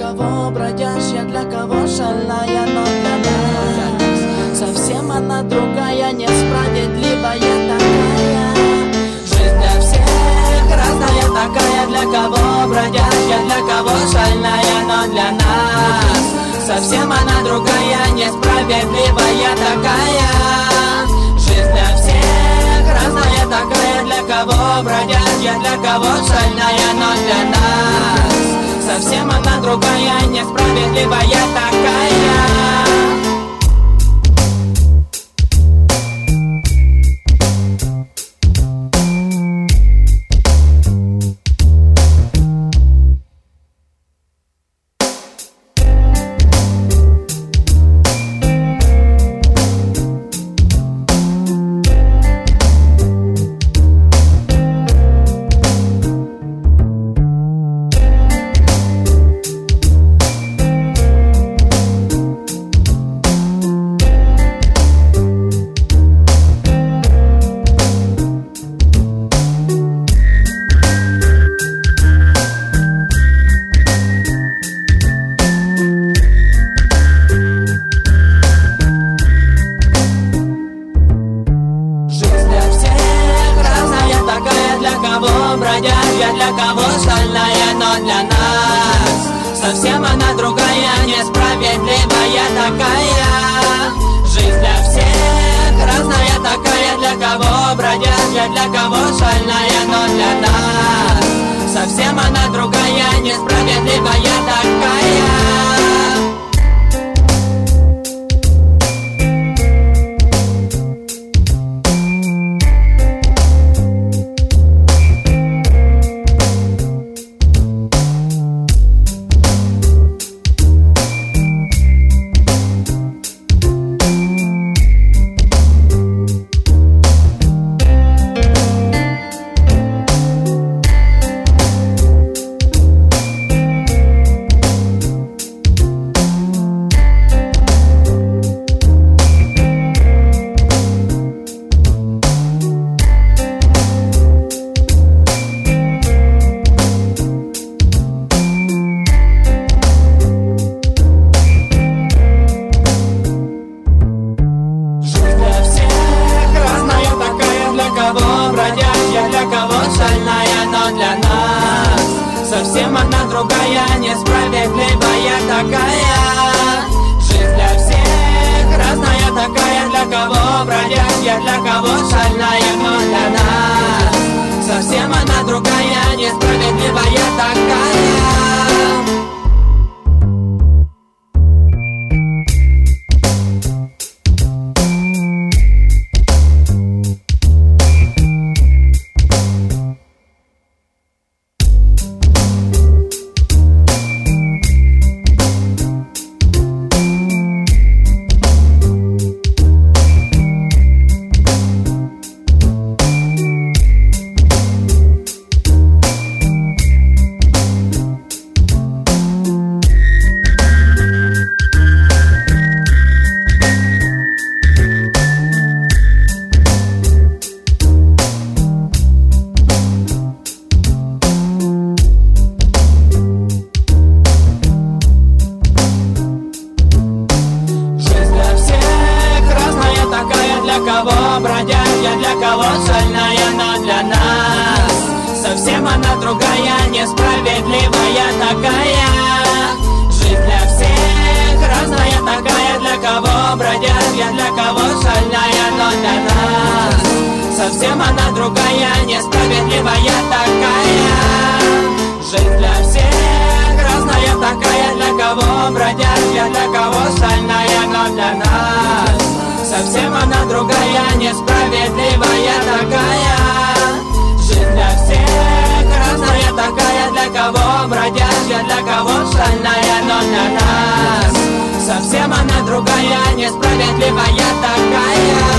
кого бродяжья, для кого шальная, но для нас совсем она другая, несправедливая такая. Жизнь для всех разная такая, для кого бродяжья, для кого шальная, но для нас совсем она другая, несправедливая такая. Жизнь для всех разная такая, для кого бродяжья, для кого шальная, но для нас совсем она другая, несправедливая такая. Бродяжья, для кого шальная, но для нас совсем она другая, несправедливая такая. Жизнь для всех разная такая, для кого бродяжья, для кого шальная, но для нас совсем она другая, несправедливая такая. Для кого шальная, но для нас совсем она другая, несправедливая такая. Жизнь для всех разная такая, для кого бродяжья, для кого шальная, но для нас совсем она другая, несправедливая такая. Для кого бродяжья, для кого шальная, но для нас совсем она другая, несправедливая такая. Жизнь для всех разная такая, для кого бродяжья, для кого шальная, но для нас совсем она другая, несправедливая такая. Жизнь для всех разная такая, для кого бродяжья, для кого шальная, но для нас совсем она другая, несправедливая такая. Жизнь для всех разная такая, для кого бродяжья, для кого шальная, но для нас совсем она другая, несправедливая такая.